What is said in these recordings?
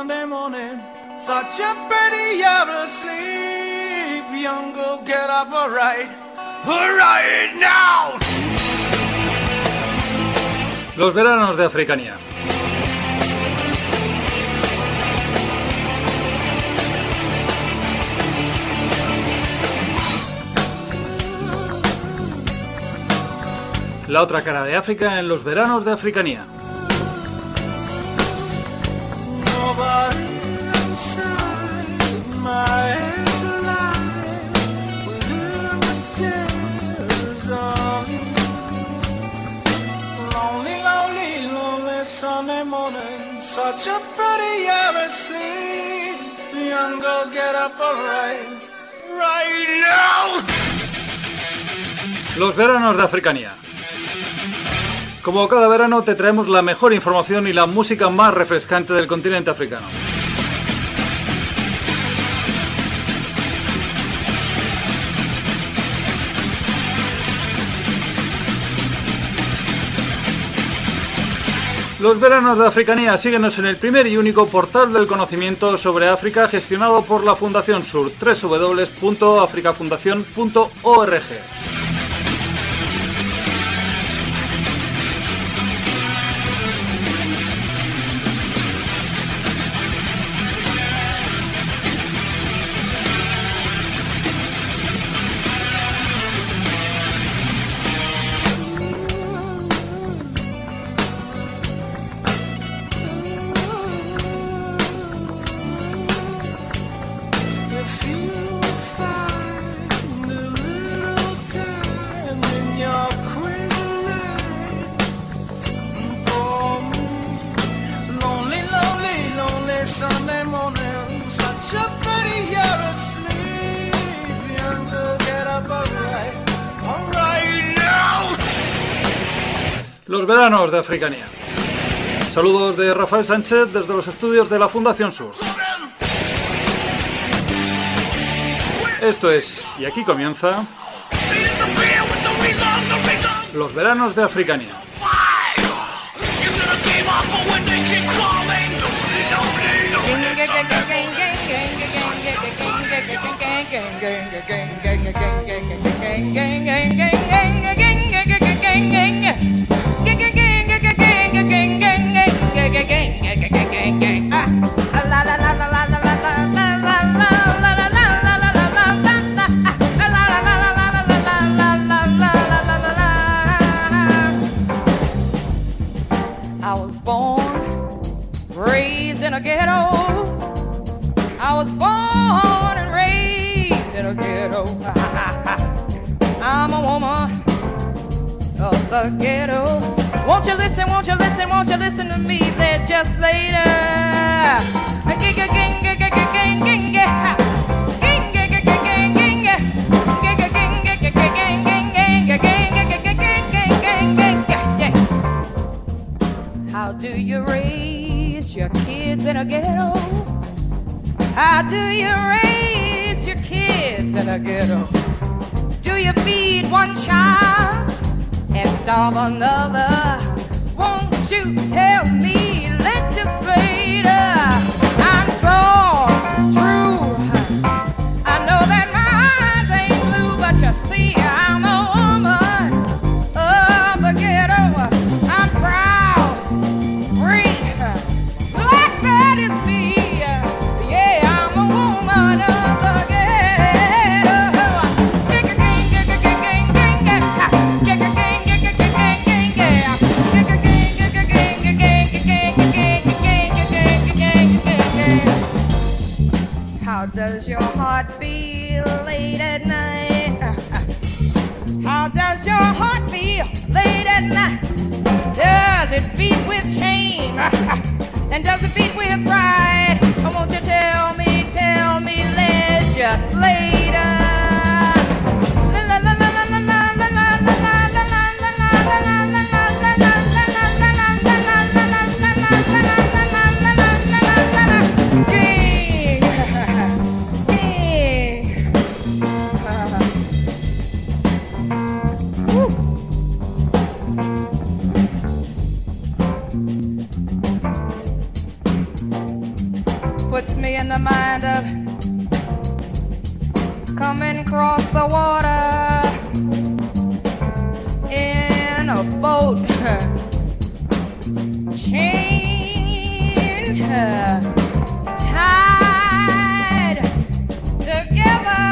Sunday morning. Such a pretty hour to sleep. Young girl, get up alright now. Los veranos de Africanía. La otra cara de África en los veranos de Africanía. Sunday morning, such a pretty hour to sleep. Young girl, get up right now. Los veranos de Africanía. Como cada verano te traemos la mejor información y la música más refrescante del continente africano. Los veranos de Africanía, síguenos en el primer y único portal del conocimiento sobre África gestionado por la Fundación Sur, www.africafundacion.org. Sunday morning, such a pretty hour to sleep. Young girl, get up alright now. Los veranos de Africanía. Saludos de Rafael Sánchez desde los estudios de la Fundación Sur. Esto es, y aquí comienza, los veranos de Africanía. I was born, raised in a ghetto. I was born and raised in a ghetto. I'm a woman of the ghetto. Won't you listen, won't you listen, won't you listen to me legislator? How do you raise your kids in a ghetto? How do you raise your kids in a ghetto? Do you feed one child and starve another? Won't you tell me, legislator? I'm strong, true. I know that my eyes ain't blue, but you see I'm a woman of the ghetto. I'm proud, free, black, that is me. Yeah, I'm a woman of the ghetto. How does your heart feel late at night? How does your heart feel late at night? Does it beat with shame? And does it beat with pride? Or won't you tell me, legislator? puts me in the mind of coming across the water in a boat chain tied together.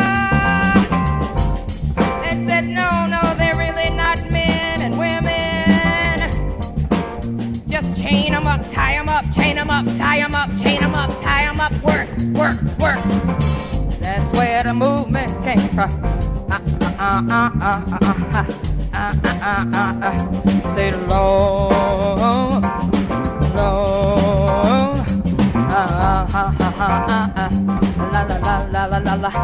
They said no, they're really not men and women. Just chain them up, tie them up, chain them up, tie them up, chain them up, tie them up, work, work, work. That's where the movement came from. Say Lord, Lord, la la la la la la la.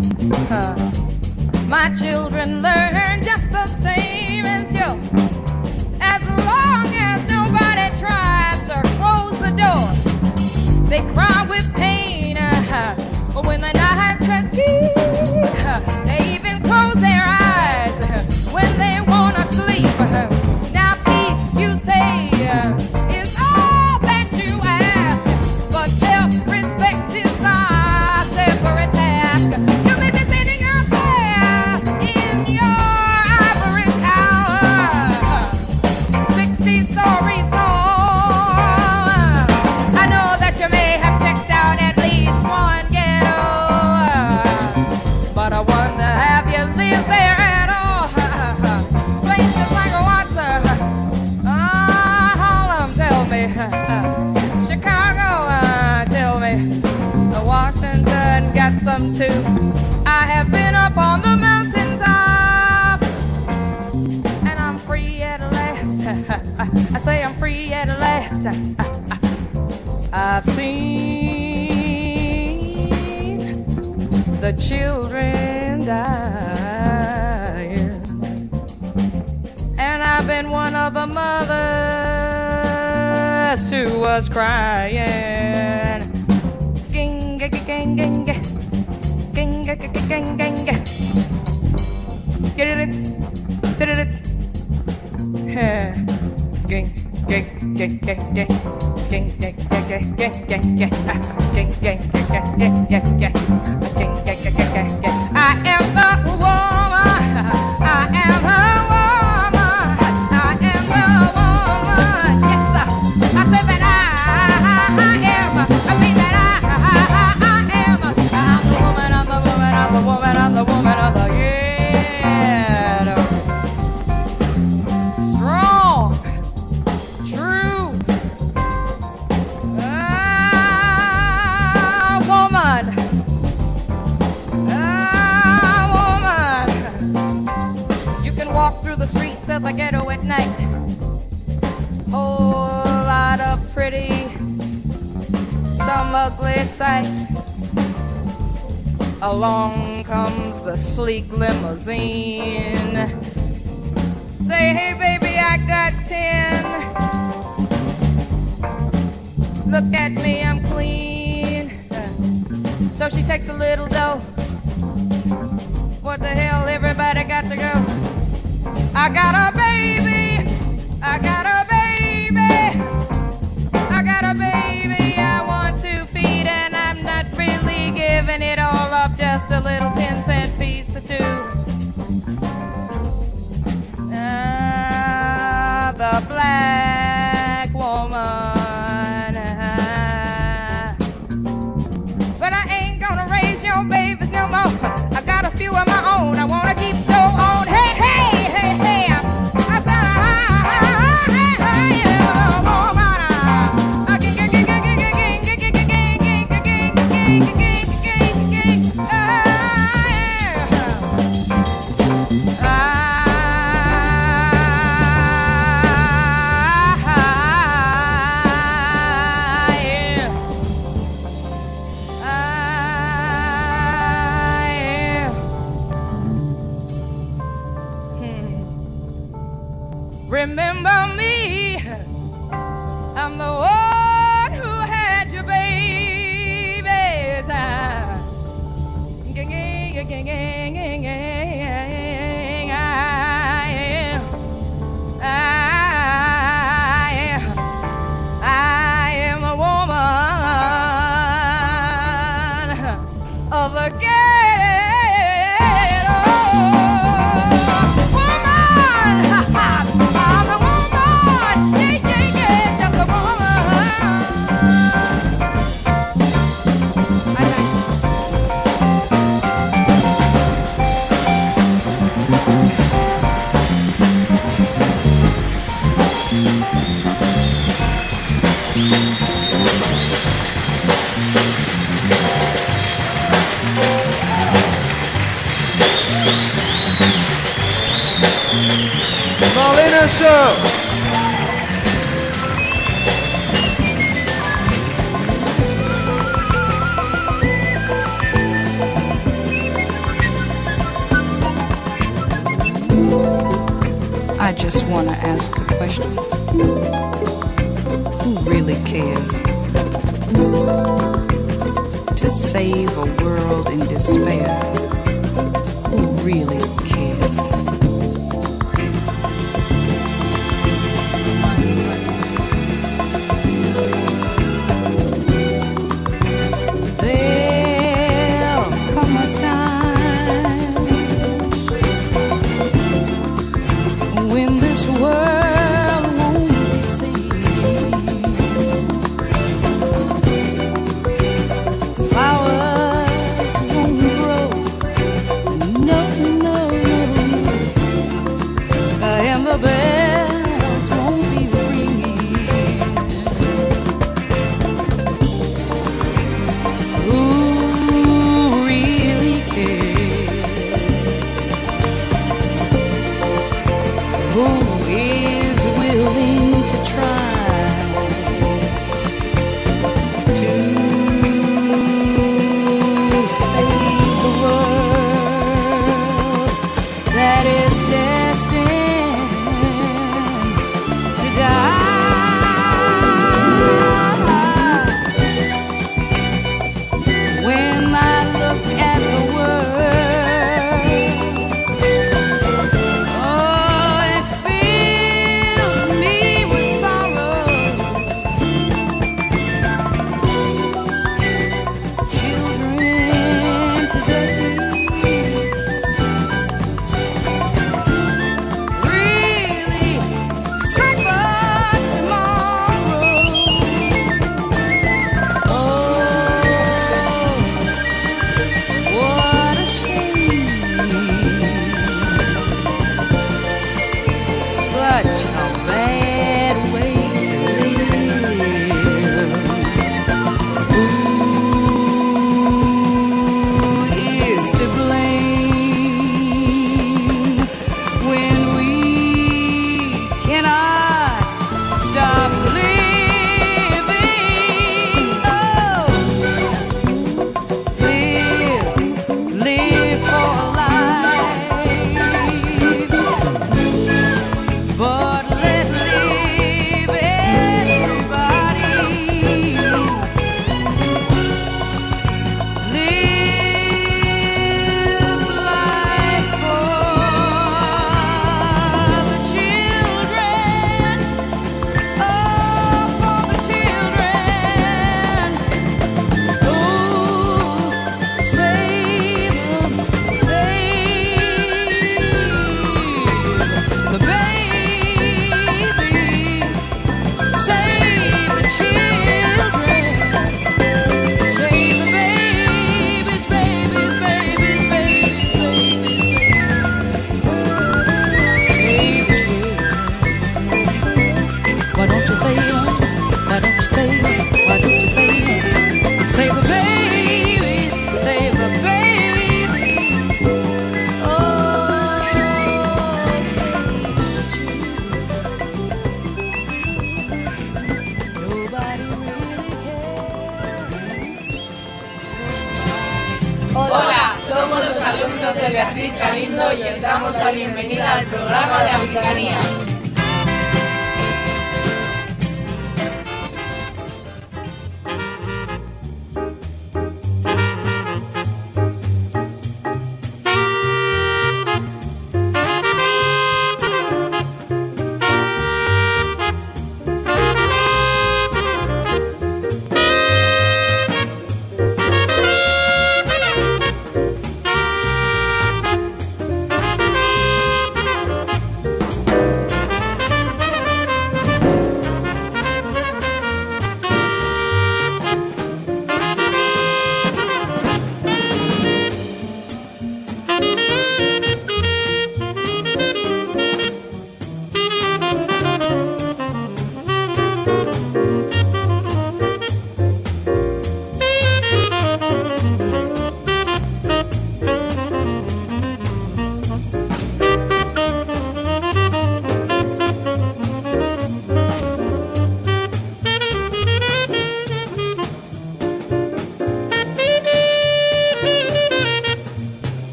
My children learn just the same as you. As long as nobody tries to close the door, they cry with pain. But when the night cuts deep, they even close their eyes when they wanna sleep. Now peace, you say, is all that you ask, but self-respect is our separate task. You may be sitting out there in your ivory tower, 60 stories tall. I know that you may have checked out at least one ghetto, but I wonder, have you lived there at all? Places like Watson, Harlem, tell me, Chicago, tell me, Washington got some too. I have been up on the mountaintop, and I'm free at last. I say I'm free at last. I've seen the children dying, and I've been one of the mothers who was crying. Ging, ging, ging, ging, ging, ging, ging, ging, ging, ging. Get it, get it, ging, ging, ging, ging, ging. I am the woman. I am the woman. I am the woman. Yes, sir. I said that I am. I mean that I am. I'm the woman. I'm the woman. I'm the woman. I'm the woman of the ghetto. Strong, true. Woman. You can walk through the streets of the ghetto at night. Whole lot of pretty, some ugly sights. Along comes the sleek limousine. Say, hey baby, I got 10. Look at me, I'm clean. So she takes a little dough. What the hell, everybody got to go. I got a baby. I got a baby. I got a baby I want to feed, and I'm not really giving it all up. Just a little 10-cent piece or two. The black woman. But I ain't gonna raise your babies no more. I got a few of my own. I wanna keep so on. Hey, hey, hey, hey. I said, just want to ask a question. Who really cares to save a world in despair? Who really cares? There'll come a time when this world won't be saved. Flowers won't grow, no, no, no, and the bells won't be ringing. Who really cares? Who is willing to try to save the world that is destined to die? When I look at the world, oh, it fills me with sorrow. Children today really suffer tomorrow. Oh, what a shame. Such a bad way to live. Who is to blame when we cannot stop living? Oh, live for life, but let live everybody. Live life for the children, oh, for the children. Oh, save them, save the babies, save the children, save the babies, babies, babies, babies, babies, save the children. Why don't you say it? Why don't you say it? Why don't you say it? Save the babies, save the babies. Oh, save the children. Nobody really cares. Hola, somos los alumnos de Beatriz Galindo y os damos la bienvenida al programa de Africanía.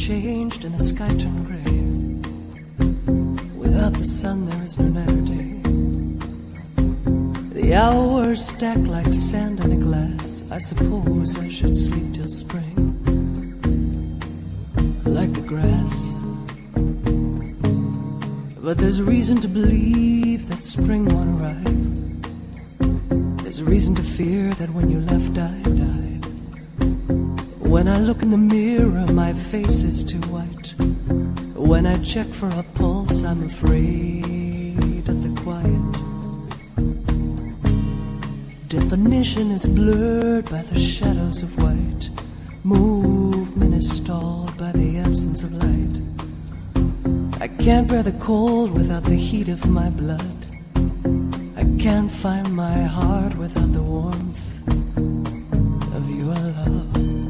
changed and the sky turned gray. Without the sun there is no night or day. The hours stack like sand in a glass. I suppose I should sleep till spring, like the grass. But there's reason to believe that spring won't arrive. There's reason to fear that when you left I died. When I look in the mirror my face is too white. When I check for a pulse I'm afraid of the quiet. Definition is blurred by the shadows of white. Movement is stalled by the absence of light. I can't bear the cold without the heat of my blood. I can't find my heart without the warmth of your love.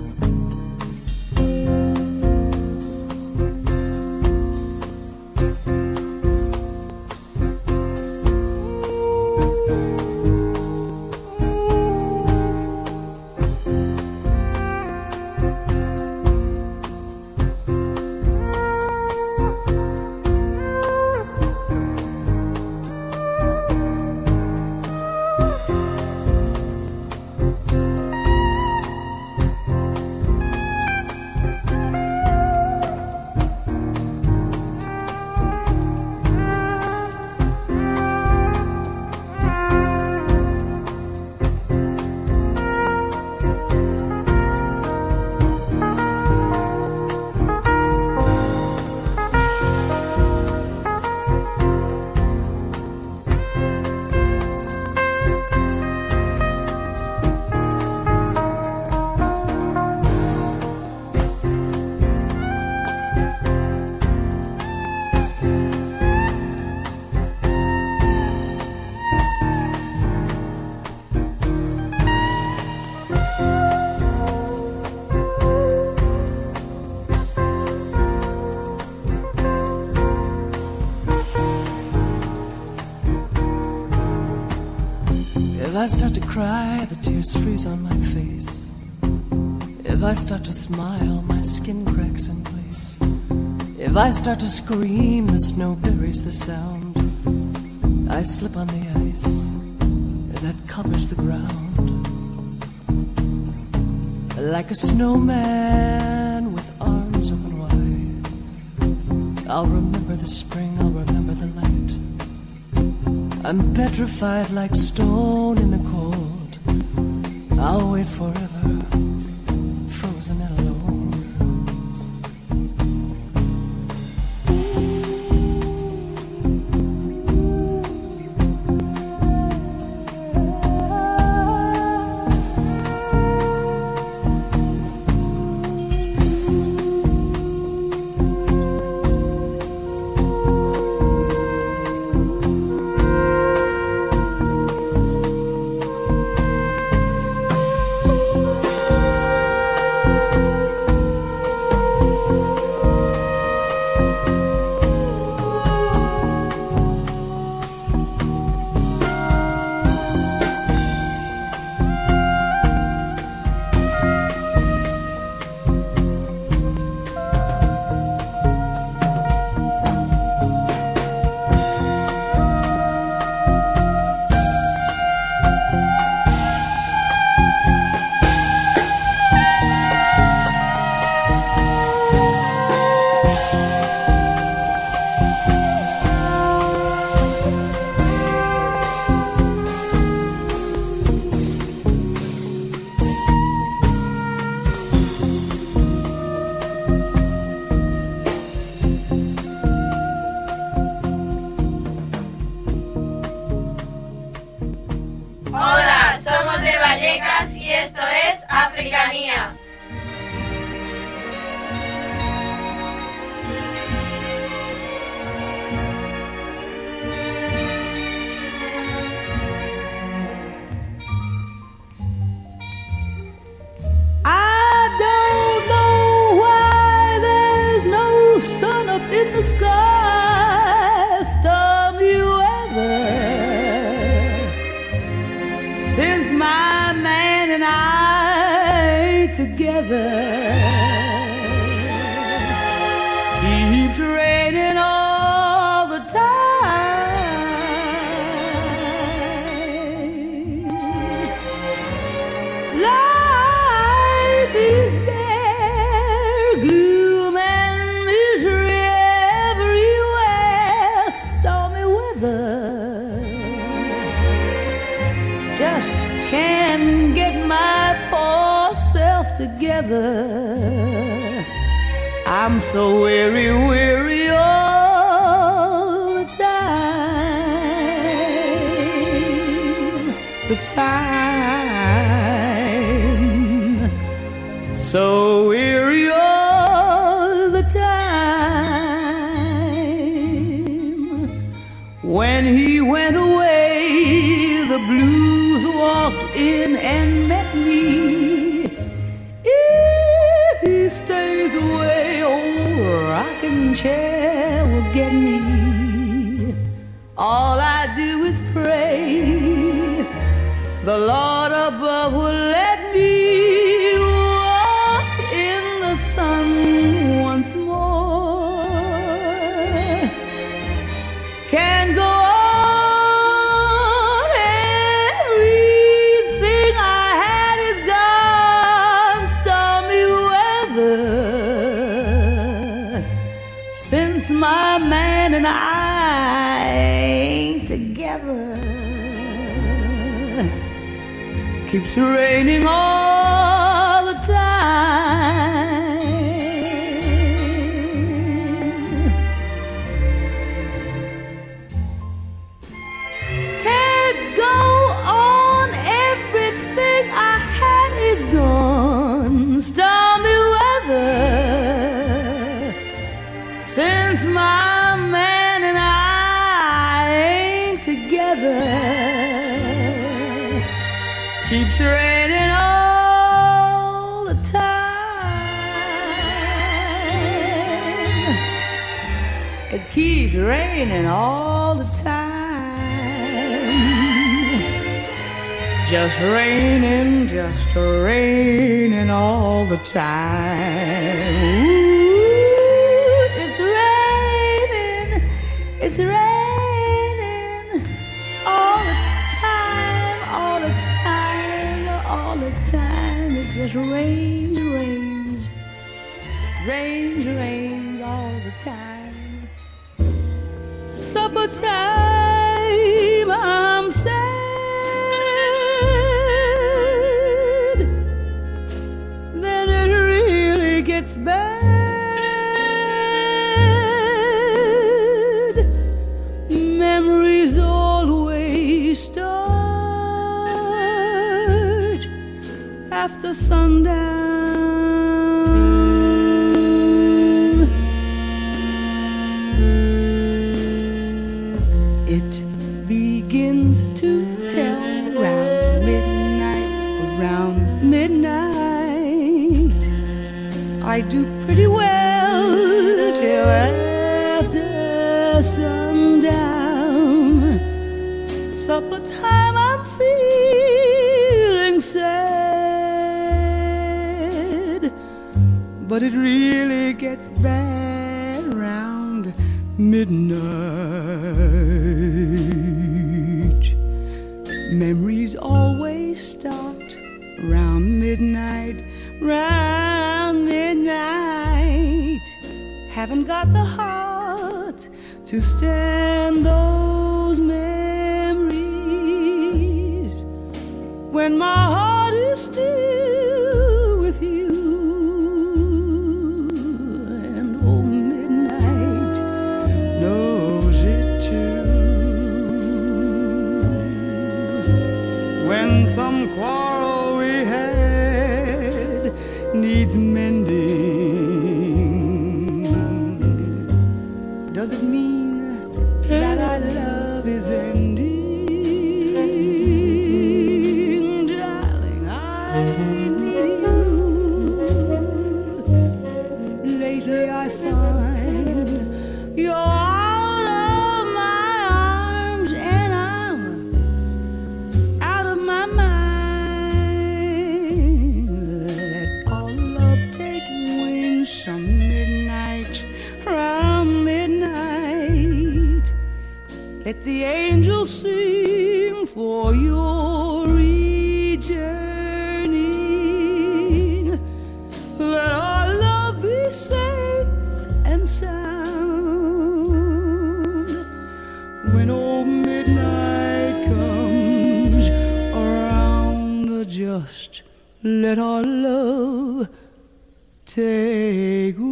If I start to cry, the tears freeze on my face. If I start to smile, my skin cracks in place. If I start to scream, the snow buries the sound. I slip on the ice that covers the ground. Like a snowman with arms open wide. I'll remember the spring, I'll remember the light. I'm petrified like stone in the cold. I'll wait forever, frozen and alone. Africanía. I don't know why there's no sun up in the sky, stormy weather, since my man and I ain't together. Life is bare, gloom and misery everywhere, stormy weather. Just can't get my poor self together. I'm so weary, weary all the time. The time. So weary all the time. When he went away, the blues walked in and met me. If he stays away, old rocking chair will get me. All I do is pray the Lord above will let me walk in the sun once more. Can't go on, everything I had is gone, stormy weather. Since my man and I ain't together, keeps raining all the time. Can't go on, everything I had is gone, stormy weather. Since my man and I ain't together, keeps raining all the time. It keeps raining all the time. Just raining all the time. Ooh, it's raining all the time, all the time. All the time, it just rains all the time. Supper time, I'm sad. Then it really gets bad. Memories always start after sundown. It begins to tell around midnight. I do pretty well till after sundown. Supper time, I'm feeling sad, but it really gets bad round midnight. Memories always start round midnight, round midnight. Haven't got the heart to stand those memories when my heart is still with you. And oh, midnight knows it too. When some quarrel we had needs mending, does it mean that our love is ending? Darling, I need you. Lately I find you're out of my arms and I'm out of my mind. Let all love take me just let our love take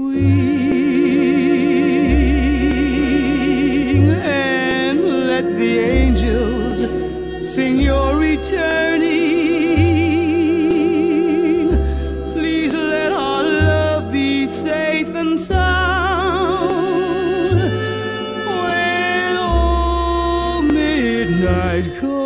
wing and let the angels sing your returning. Please let our love be safe and sound when old midnight comes.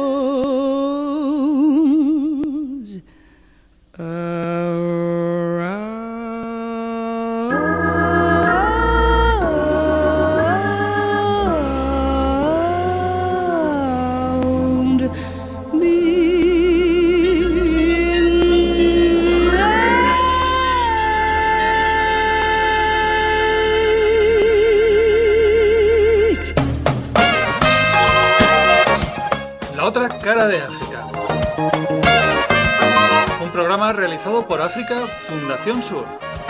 Otra cara de África. Un programa realizado por África Fundación Sur.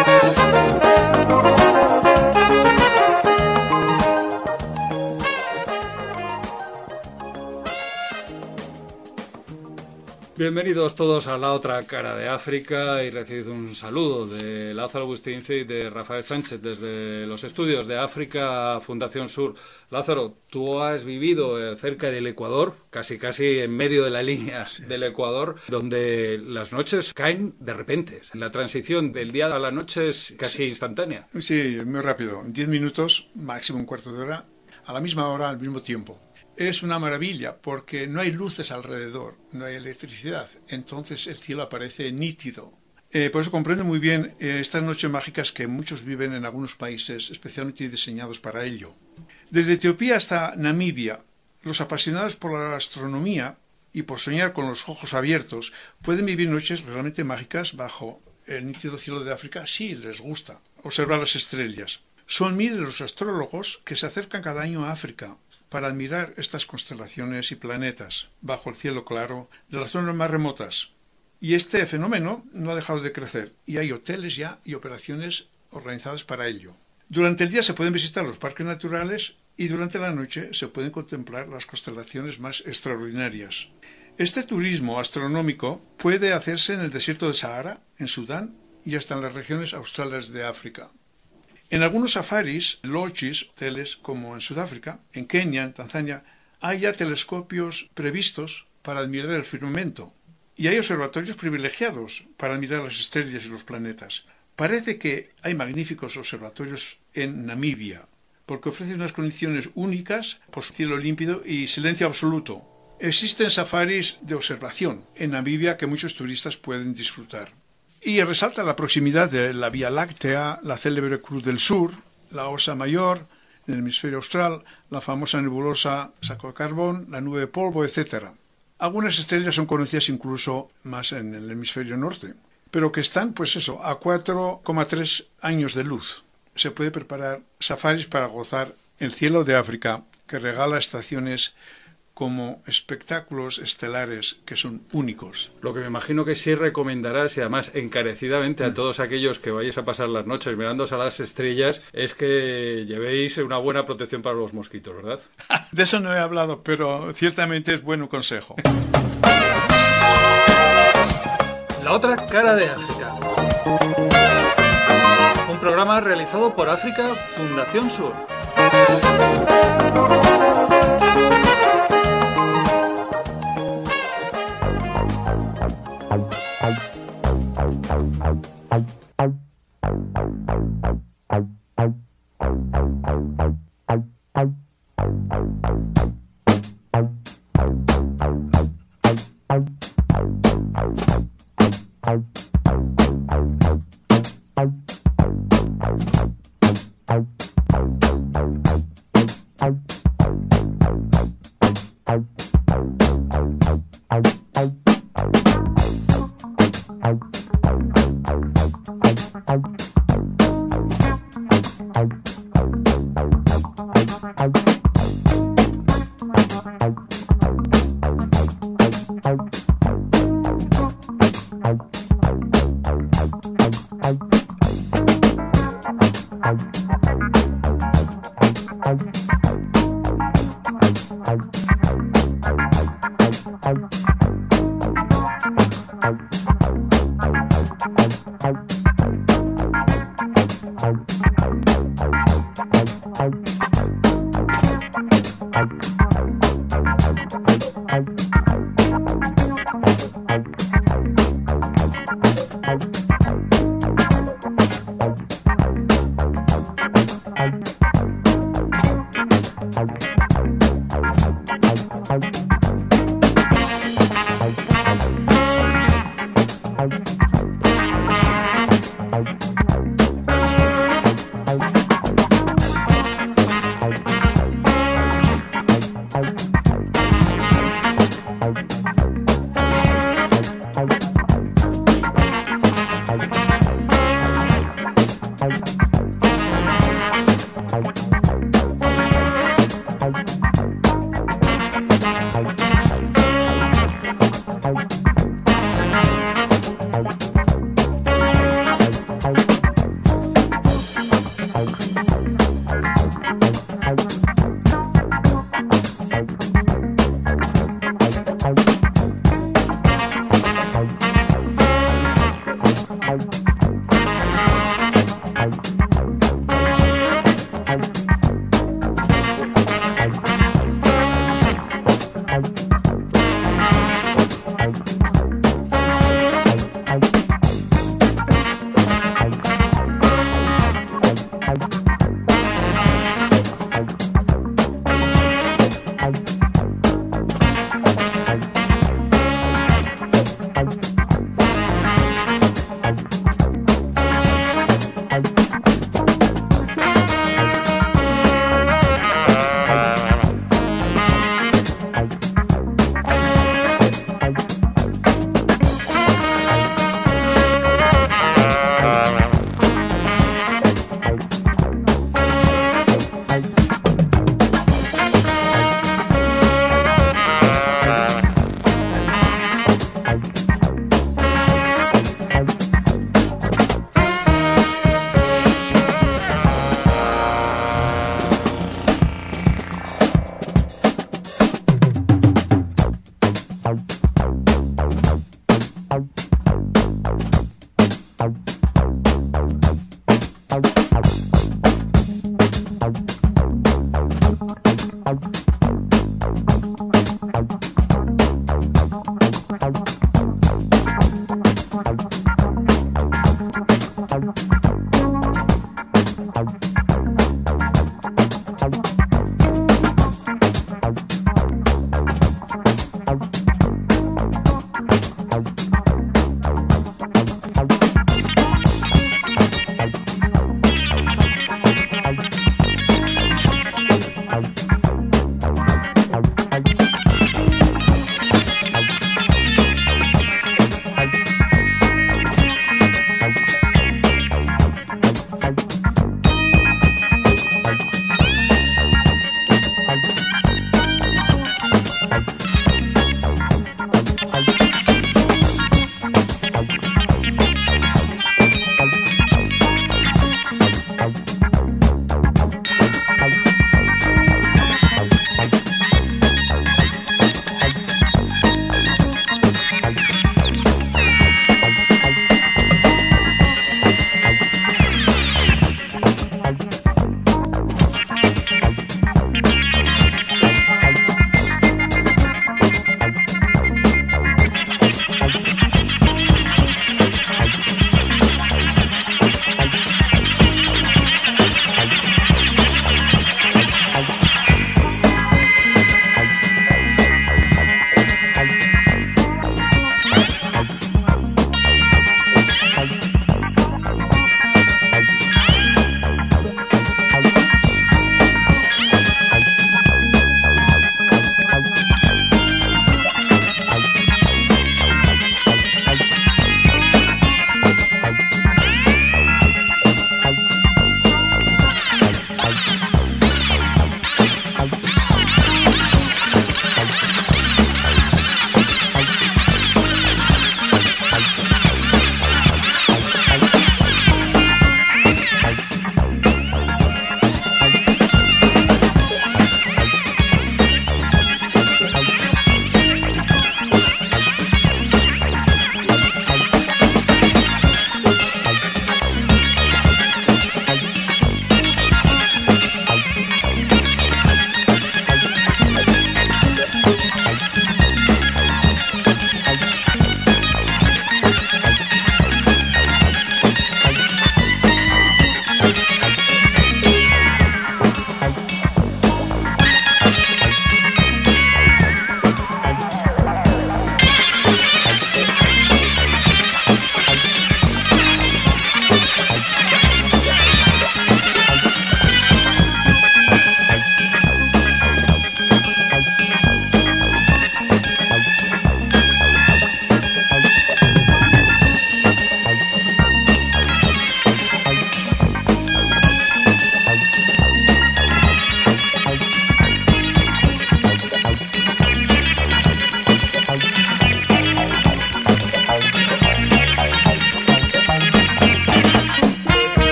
Bienvenidos todos a la otra cara de África y recibido un saludo de Lázaro Agustince y de Rafael Sánchez desde los estudios de África Fundación Sur. Lázaro, tú has vivido cerca del Ecuador, casi en medio de la línea del Ecuador, donde las noches caen de repente. La transición del día a la noche es casi instantánea. Sí, muy rápido. 10 minutos, máximo un cuarto de hora, a la misma hora, al mismo tiempo. Es una maravilla porque no hay luces alrededor, no hay electricidad, entonces el cielo aparece nítido. Por eso comprendo muy bien estas noches mágicas que muchos viven en algunos países especialmente diseñados para ello. Desde Etiopía hasta Namibia, los apasionados por la astronomía y por soñar con los ojos abiertos pueden vivir noches realmente mágicas bajo el nítido cielo de África si les gusta observar las estrellas. Son miles los astrólogos que se acercan cada año a África para admirar estas constelaciones y planetas bajo el cielo claro de las zonas más remotas. Y este fenómeno no ha dejado de crecer y hay hoteles ya y operaciones organizadas para ello. Durante el día se pueden visitar los parques naturales y durante la noche se pueden contemplar las constelaciones más extraordinarias. Este turismo astronómico puede hacerse en el desierto de Sahara, en Sudán y hasta en las regiones australes de África. En algunos safaris, lodges, hoteles, como en Sudáfrica, en Kenia, en Tanzania, hay ya telescopios previstos para admirar el firmamento. Y hay observatorios privilegiados para admirar las estrellas y los planetas. Parece que hay magníficos observatorios en Namibia, porque ofrecen unas condiciones únicas por su cielo límpido y silencio absoluto. Existen safaris de observación en Namibia que muchos turistas pueden disfrutar. Y resalta la proximidad de la Vía Láctea, la célebre Cruz del Sur, la Osa Mayor, en el hemisferio austral, la famosa nebulosa Saco de Carbón, la nube de polvo, etc. Algunas estrellas son conocidas incluso más en el hemisferio norte, pero que están, pues eso, a 4,3 años de luz. Se puede preparar safaris para gozar el cielo de África, que regala estaciones como espectáculos estelares que son únicos. Lo que me imagino que sí recomendarás, y además encarecidamente a todos aquellos que vayáis a pasar las noches mirándose a las estrellas, es que llevéis una buena protección para los mosquitos, ¿verdad? De eso no he hablado, pero ciertamente es buen consejo. La otra cara de África. Un programa realizado por África Fundación Sur.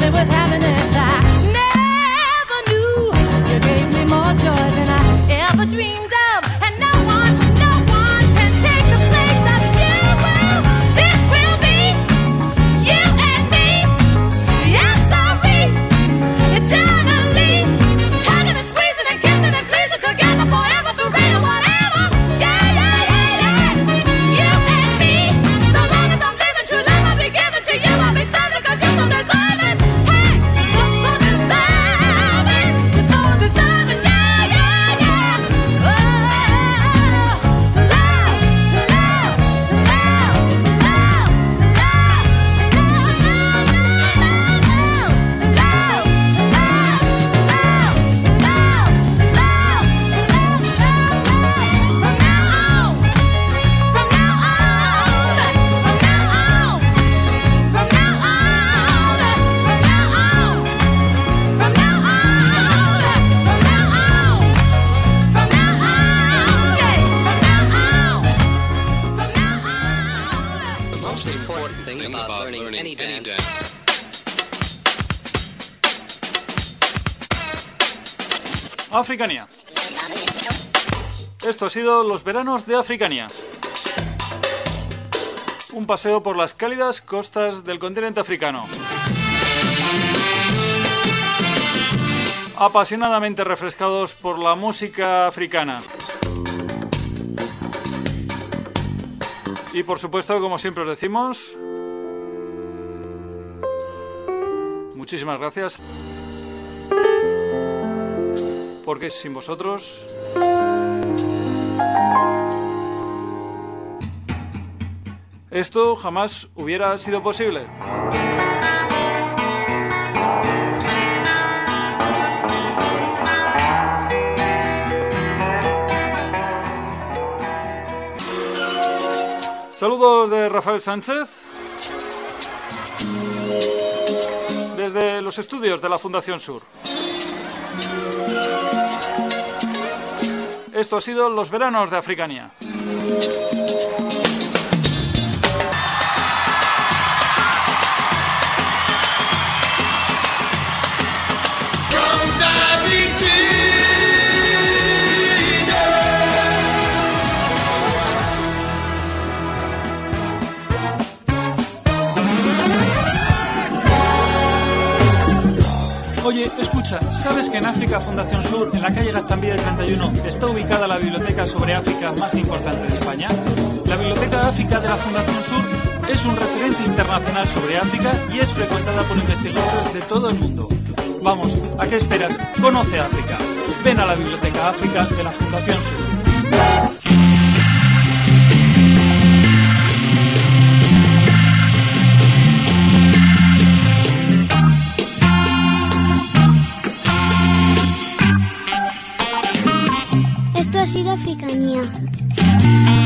me with happiness. I never knew you gave me more joy than I ever dreamed of. And no one can take the place of you. This will be you and me. Yes, sorry, eternally. Hugging and squeezing and kissing and pleasing together forever through rain or whatever. Yeah, yeah, yeah, yeah. You and me. So long as I'm living true love, I'll be giving to you. I'll be serving 'cause you're so deserving. Hey, you're so deserving. You're so deserving. Yeah, yeah, yeah. Oh, love, love, love, love, The most important thing about learning any dance Africania. Esto ha sido los veranos de Africania. Un paseo por las cálidas costas del continente africano. Apasionadamente refrescados por la música africana. Y por supuesto, como siempre os decimos, muchísimas gracias. Porque sin vosotros esto jamás hubiera sido posible. Saludos de Rafael Sánchez desde los estudios de la Fundación Sur. Esto ha sido los veranos de Africania. Oye, escucha, ¿sabes que en África Fundación Sur, en la calle Gaztambide 31, está ubicada la biblioteca sobre África más importante de España? La Biblioteca de África de la Fundación Sur es un referente internacional sobre África y es frecuentada por investigadores de todo el mundo. Vamos, ¿a qué esperas? Conoce África. Ven a la Biblioteca África de la Fundación Sur. Esto ha sido Africania.